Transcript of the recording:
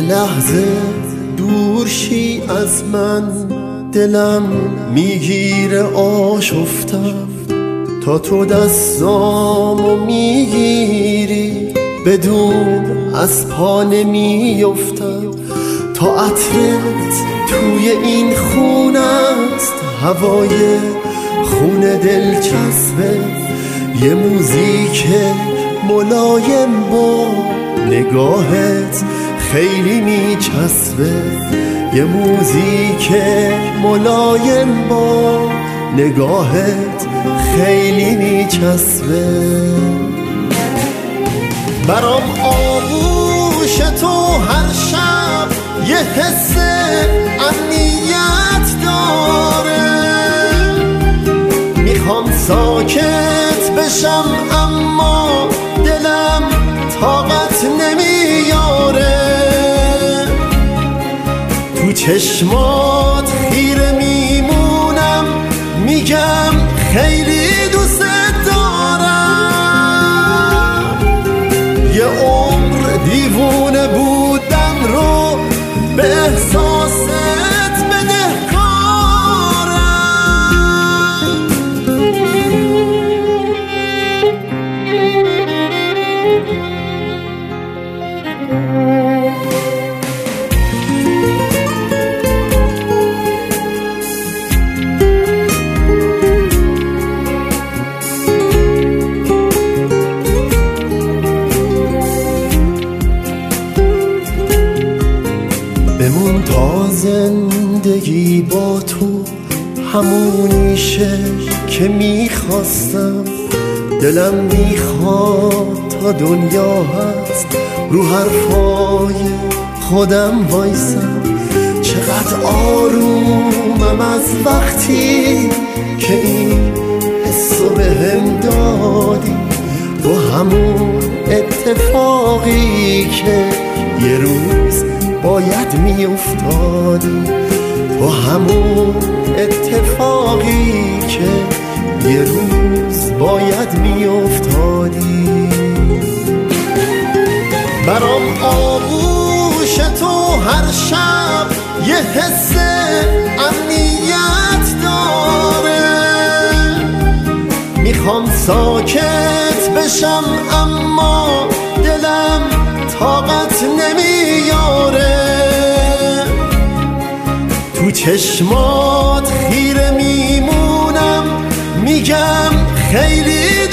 لحظه دور شی از من، دلم میگیره آشفتم تا تو دستامو میگیری، بدون از پا نمیفتم. تا عطرت توی این خونه است، هوای خونه دلچسبه، یه موزیک ملایم با نگاهت خیلی میچسبه، یه موزیک ملایم با نگاهت خیلی میچسبه. برام آغوش تو هر شب یه حس امنیت داره، میخوام ساکت بشم اما دلم طاقت نمیاره، تو چشمات خیره میمونم، میگم خیلی دوست دارم، یه عمر دیوونه بودن رو به احساست بمون تا زندگی با تو همونیشه که میخواستم، دلم میخواد تا دنیا هست رو حرفای خودم وایسم. چقدر آرومم از وقتی که این حسو بهم دادی، تو همون اتفاقی که یه روز باید میافتادی، تو همون اتفاقی که یه روز باید میافتادی. برام آغوش تو هر شب یه حس امنیت داره، میخوام ساکت بشم اما دلم طاقت نمیاره، تو چشمات خیره میمونم، میگم خیلی